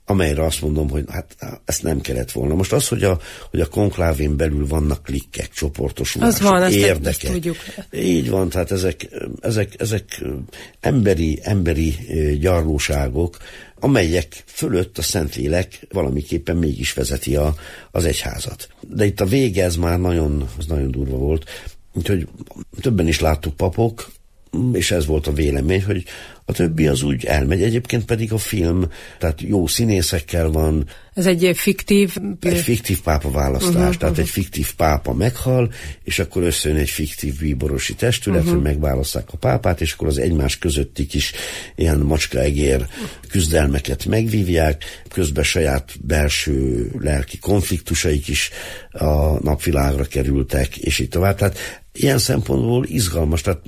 amelyre azt mondom, hogy hát ezt nem kellett volna. Most az, hogy a, hogy a konklávén belül vannak klikkek, csoportosulások, az van, érdekek. Ezt tudjuk. Így van, tehát ezek, ezek, ezek emberi, emberi gyarlóságok, amelyek fölött a Szentlélek valamiképpen mégis vezeti a, az egyházat. De itt a vége, ez már nagyon, az nagyon durva volt. Úgyhogy többen is láttuk papok, és ez volt a vélemény, hogy a többi az úgy elmegy. Egyébként pedig a film, tehát jó színészekkel van. Ez egy fiktív... Egy fiktív pápa választás, uh-huh, tehát uh-huh. egy fiktív pápa meghal, és akkor összejön egy fiktív bíborosi testület, uh-huh. hogy megválaszták a pápát, és akkor az egymás közötti kis ilyen macskaegér küzdelmeket megvívják, közben saját belső lelki konfliktusaik is a napvilágra kerültek, és így tovább. Tehát ilyen szempontból izgalmas, tehát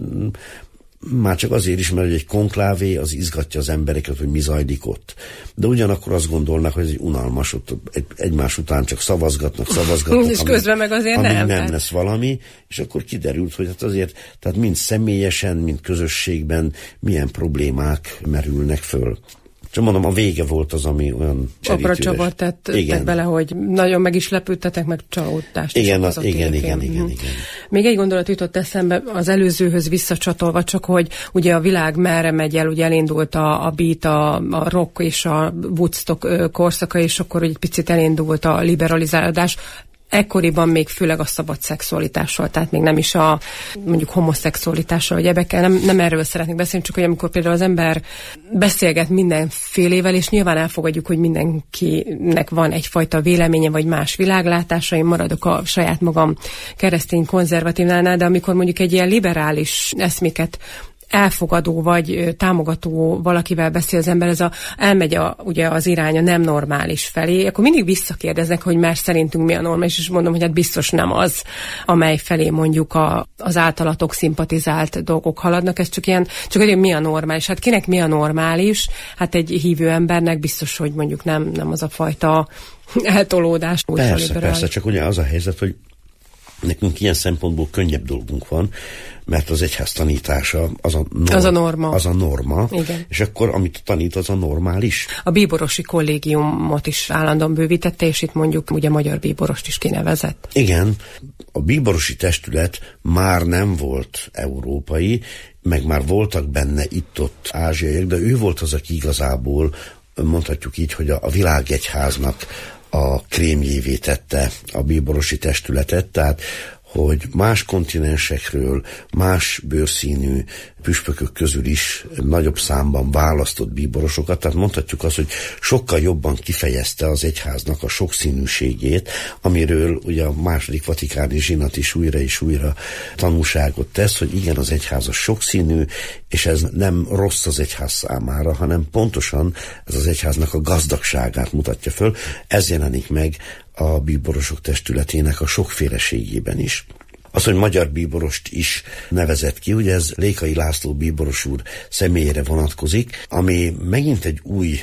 már csak azért is, mert egy konklávé az izgatja az embereket, hogy mi zajlik ott. De ugyanakkor azt gondolnak, hogy ez egy unalmas, ott egy, egymás után csak szavazgatnak, szavazgatnak. És közben meg azért nem. nem. nem lesz valami, és akkor kiderült, hogy hát azért, tehát mind személyesen, mind közösségben milyen problémák merülnek föl. Csak mondom, a vége volt az, ami olyan Csapra csavar tettek bele, hogy nagyon meg is lepődtetek, meg csalódást igen, is az, igen, igen, igen, igen, igen. Még egy gondolat jutott eszembe az előzőhöz visszacsatolva, csak hogy ugye a világ merre megy el, ugye elindult a, a beat, a, a rock és a Woodstock korszaka, és akkor egy picit elindult a liberalizálódás. Ekkoriban még főleg a szabad szexualitással, tehát még nem is a mondjuk homoszexualitással, vagy ebekkel, nem, nem erről szeretnék beszélni, csak hogy amikor például az ember beszélget mindenfélével, és nyilván elfogadjuk, hogy mindenkinek van egyfajta véleménye, vagy más világlátása, én maradok a saját magam keresztény konzervatívnál, de amikor mondjuk egy ilyen liberális eszméket elfogadó vagy támogató valakivel beszél az ember, ez a, elmegy a, ugye az irány a nem normális felé, akkor mindig visszakérdeznek, hogy már szerintünk mi a normális, és mondom, hogy hát biztos nem az, amely felé mondjuk a, az általatok szimpatizált dolgok haladnak, ez csak ilyen, csak hogy mi a normális. Hát kinek mi a normális? Hát egy hívő embernek biztos, hogy mondjuk nem, nem az a fajta eltolódás. Persze, persze, csak ugye az a helyzet, hogy nekünk ilyen szempontból könnyebb dolgunk van, mert az egyház tanítása az a norma. Az a norma. Az a norma. Igen. És akkor, amit tanít, az a normális. A bíborosi kollégiumot is állandóan bővítette, és itt mondjuk ugye magyar bíborost is kinevezett. Igen. A bíborosi testület már nem volt európai, meg már voltak benne itt-ott ázsiaiak, de ő volt az, aki igazából, mondhatjuk így, hogy a, a világegyháznak a krémjévé tette a bíborosi testületet, tehát hogy más kontinensekről, más bőrszínű püspökök közül is nagyobb számban választott bíborosokat, tehát mondhatjuk azt, hogy sokkal jobban kifejezte az egyháznak a sokszínűségét, amiről ugye a második vatikáni zsinat is újra és újra tanúságot tesz, hogy igen, az egyház a sokszínű, és ez nem rossz az egyház számára, hanem pontosan ez az egyháznak a gazdagságát mutatja föl. Ez jelenik meg a bíborosok testületének a sokféleségében is. Az, hogy magyar bíborost is nevezett ki, ugye ez Lékai László bíboros úr személyére vonatkozik, ami megint egy új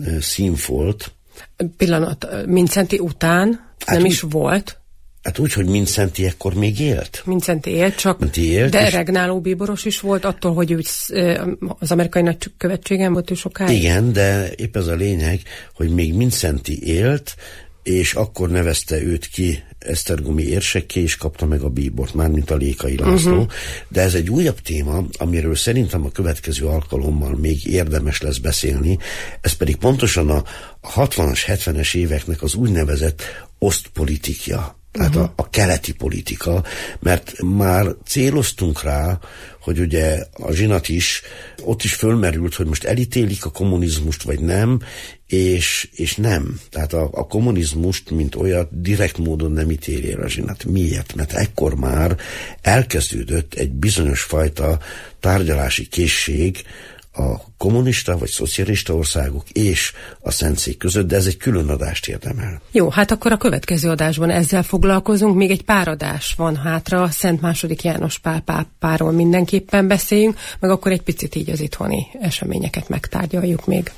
színfolt. Pillanat, Mindszenty után hát nem úgy, is volt. Hát úgy, hogy Mindszenty ekkor még élt. Mindszenty élt, csak élt, de regnáló bíboros is volt, attól, hogy ő az amerikai nagykövetségen volt ő sokáig. Igen, de épp ez a lényeg, hogy még Mindszenty élt, és akkor nevezte őt ki esztergomi érsekké, és kapta meg a bíbort, mármint a Lékai László. Uh-huh. De ez egy újabb téma, amiről szerintem a következő alkalommal még érdemes lesz beszélni, ez pedig pontosan a hatvanas, hetvenes éveknek az úgynevezett osztpolitikja, tehát uh-huh. a, a keleti politika, mert már céloztunk rá, hogy ugye a zsinat is, ott is fölmerült, hogy most elítélik a kommunizmust, vagy nem, és, és nem. Tehát a, a kommunizmust, mint olyat, direkt módon nem ítéli el a zsinat. Miért? Mert ekkor már elkezdődött egy bizonyos fajta tárgyalási készség a kommunista vagy szocialista országok és a Szentszék között, de ez egy külön adást érdemel. Jó, hát akkor a következő adásban ezzel foglalkozunk. Még egy pár adás van hátra, Szent második János Pál pápáról mindenképpen beszéljünk, meg akkor egy picit így az itthoni eseményeket megtárgyaljuk még.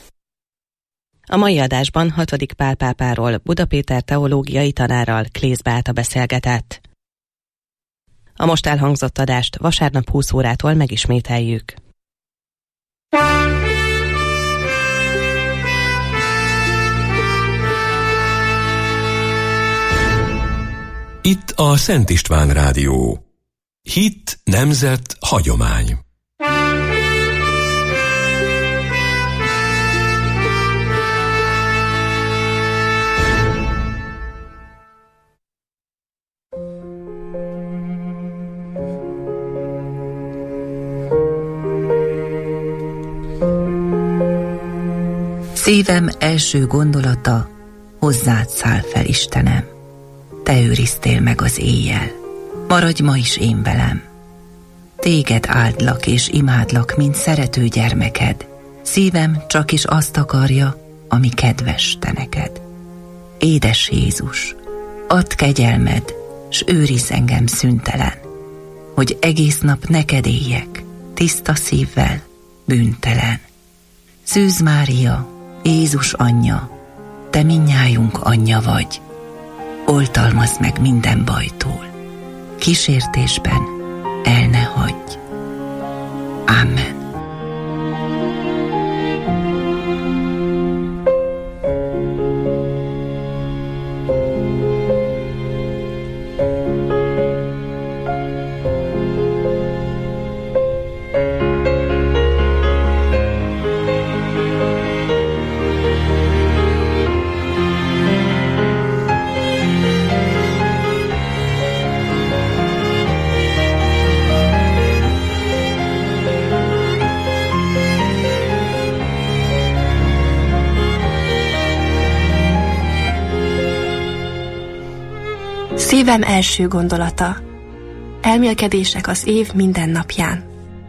A mai adásban hatodik Pál pápáról Buda Péter teológiai tanárral Klész Beáta beszélgetett. A most elhangzott adást vasárnap húsz órától megismételjük. a Szent István Rádió. Hit, nemzet, hagyomány. Szívem első gondolata, hozzád száll fel, Istenem. Te őriztél meg az éjjel, maradj ma is én velem. Téged áldlak és imádlak, mint szerető gyermeked. Szívem csak is azt akarja, ami kedves te neked. Édes Jézus, add kegyelmed, s őrizz engem szüntelen, hogy egész nap neked éljek, tiszta szívvel, bűntelen. Szűz Mária, Jézus anyja, te mindnyájunk anyja vagy, oltalmazd meg minden bajtól, kísértésben el ne hagyj. Amen. Szívem első gondolata. Elmélkedések az év minden napján.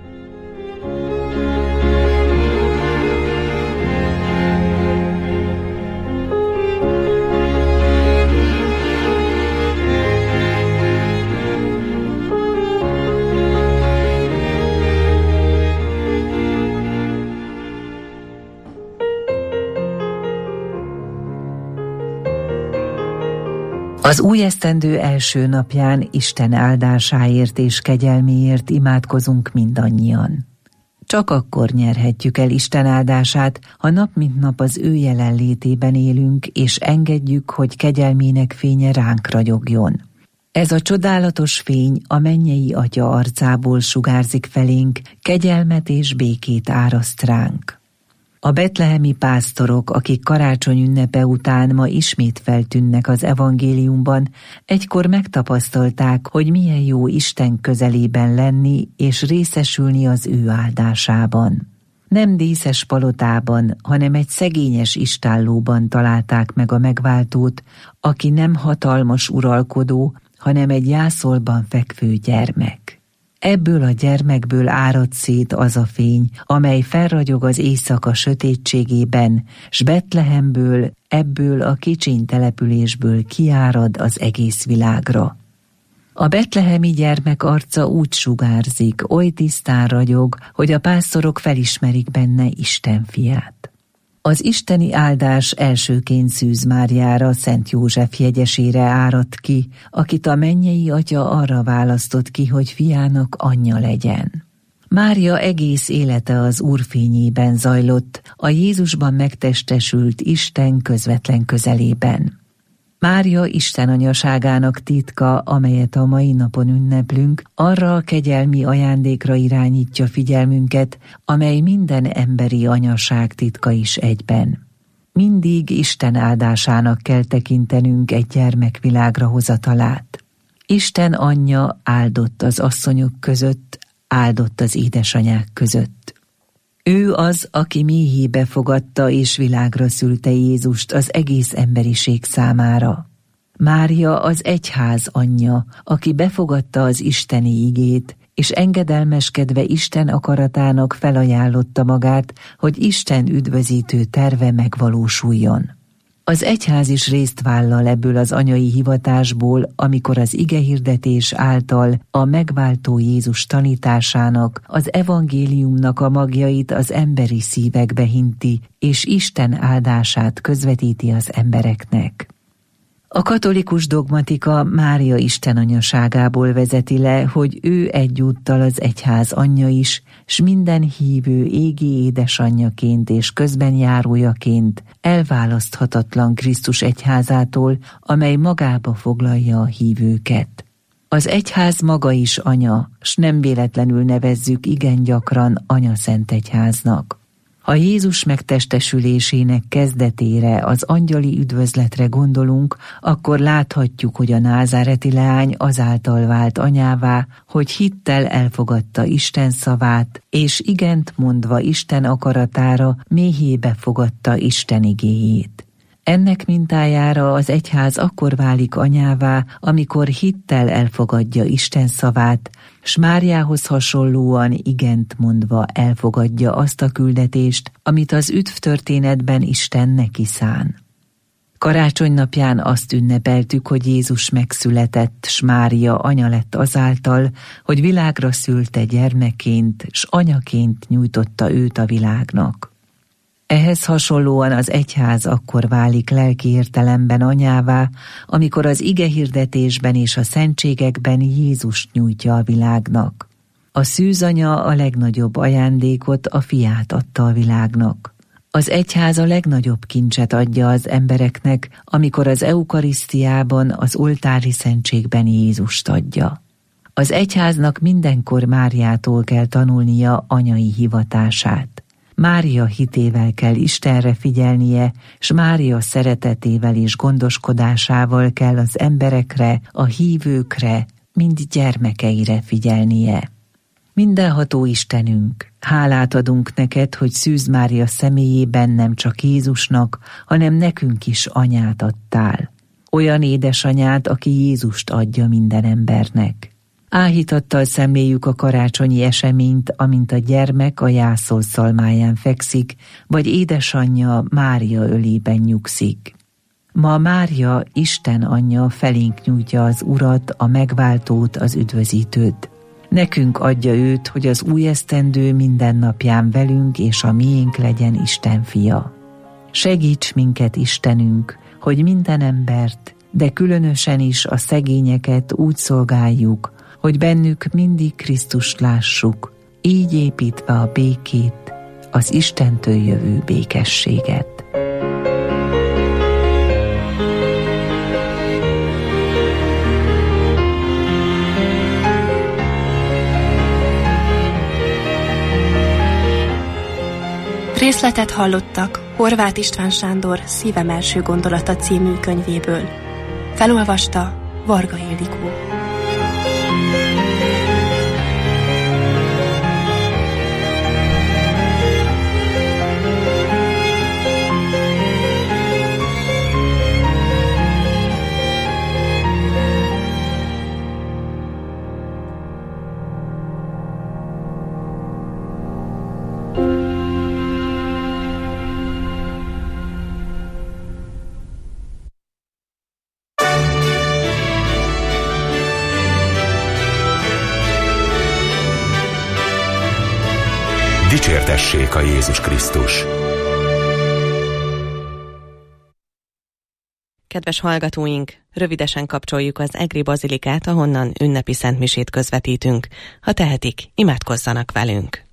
Az új esztendő első napján Isten áldásáért és kegyelméért imádkozunk mindannyian. Csak akkor nyerhetjük el Isten áldását, ha nap mint nap az ő jelenlétében élünk, és engedjük, hogy kegyelmének fénye ránk ragyogjon. Ez a csodálatos fény a mennyei Atya arcából sugárzik felénk, kegyelmet és békét áraszt ránk. A betlehemi pásztorok, akik karácsony ünnepe után ma ismét feltűnnek az evangéliumban, egykor megtapasztalták, hogy milyen jó Isten közelében lenni és részesülni az ő áldásában. Nem díszes palotában, hanem egy szegényes istállóban találták meg a megváltót, aki nem hatalmas uralkodó, hanem egy jászolban fekvő gyermek. Ebből a gyermekből árad szét az a fény, amely felragyog az éjszaka sötétségében, s Betlehemből, ebből a kicsiny településből kiárad az egész világra. A betlehemi gyermek arca úgy sugárzik, oly tisztán ragyog, hogy a pásztorok felismerik benne Isten fiát. Az isteni áldás elsőként Szűz Máriára, Szent József jegyesére áradt ki, akit a mennyei Atya arra választott ki, hogy fiának anyja legyen. Mária egész élete az Úr fényében zajlott, a Jézusban megtestesült Isten közvetlen közelében. Mária Isten anyaságának titka, amelyet a mai napon ünneplünk, arra a kegyelmi ajándékra irányítja figyelmünket, amely minden emberi anyaság titka is egyben. Mindig Isten áldásának kell tekintenünk egy gyermek világra hozatalát. Isten anyja áldott az asszonyok között, áldott az édesanyák között. Ő az, aki méhébe fogadta és világra szülte Jézust az egész emberiség számára. Mária az egyház anyja, aki befogadta az isteni igét, és engedelmeskedve Isten akaratának felajánlotta magát, hogy Isten üdvözítő terve megvalósuljon. Az egyház is részt vállal ebből az anyai hivatásból, amikor az igehirdetés által a megváltó Jézus tanításának, az evangéliumnak a magjait az emberi szívekbe hinti, és Isten áldását közvetíti az embereknek. A katolikus dogmatika Mária istenanyaságából vezeti le, hogy ő egyúttal az egyház anyja is, s minden hívő égi édesanyjaként és közbenjárójaként elválaszthatatlan Krisztus egyházától, amely magába foglalja a hívőket. Az egyház maga is anya, s nem véletlenül nevezzük igen gyakran anyaszentegyháznak. Ha Jézus megtestesülésének kezdetére, az angyali üdvözletre gondolunk, akkor láthatjuk, hogy a názáreti leány azáltal vált anyává, hogy hittel elfogadta Isten szavát, és igent mondva Isten akaratára méhébe fogadta Isten igéjét. Ennek mintájára az egyház akkor válik anyává, amikor hittel elfogadja Isten szavát, s Máriához hasonlóan igent mondva elfogadja azt a küldetést, amit az üdvtörténetben Isten neki szán. Karácsony napján azt ünnepeltük, hogy Jézus megszületett, s Mária anya lett azáltal, hogy világra szülte gyermekként, s anyaként nyújtotta őt a világnak. Ehhez hasonlóan az egyház akkor válik lelki értelemben anyává, amikor az igehirdetésben és a szentségekben Jézust nyújtja a világnak. A szűzanya a legnagyobb ajándékot, a fiát adta a világnak. Az egyház a legnagyobb kincset adja az embereknek, amikor az eukarisztiában, az oltári szentségben Jézust adja. Az egyháznak mindenkor Máriától kell tanulnia anyai hivatását. Mária hitével kell Istenre figyelnie, s Mária szeretetével és gondoskodásával kell az emberekre, a hívőkre, mind gyermekeire figyelnie. Mindenható Istenünk, hálát adunk neked, hogy Szűz Mária személyében nem csak Jézusnak, hanem nekünk is anyát adtál. Olyan édesanyát, aki Jézust adja minden embernek. Áhítattal szemléljük a karácsonyi eseményt, amint a gyermek a jászol szalmáján fekszik, vagy édesanyja Mária ölében nyugszik. Ma Mária, Isten anyja felénk nyújtja az Urat, a megváltót, az üdvözítőt. Nekünk adja őt, hogy az új esztendő minden napján velünk és a miénk legyen Isten fia. Segíts minket, Istenünk, hogy minden embert, de különösen is a szegényeket úgy szolgáljuk, hogy bennük mindig Krisztust lássuk, így építve a békét, az Istentől jövő békességet. Részletet hallottak Horváth István Sándor Szívem első gondolata című könyvéből. Felolvasta Varga Ildikó. Dicsértessék a Jézus Krisztus! Kedves hallgatóink, rövidesen kapcsoljuk az Egri Bazilikát, ahonnan ünnepi szentmisét közvetítünk. Ha tehetik, imádkozzanak velünk!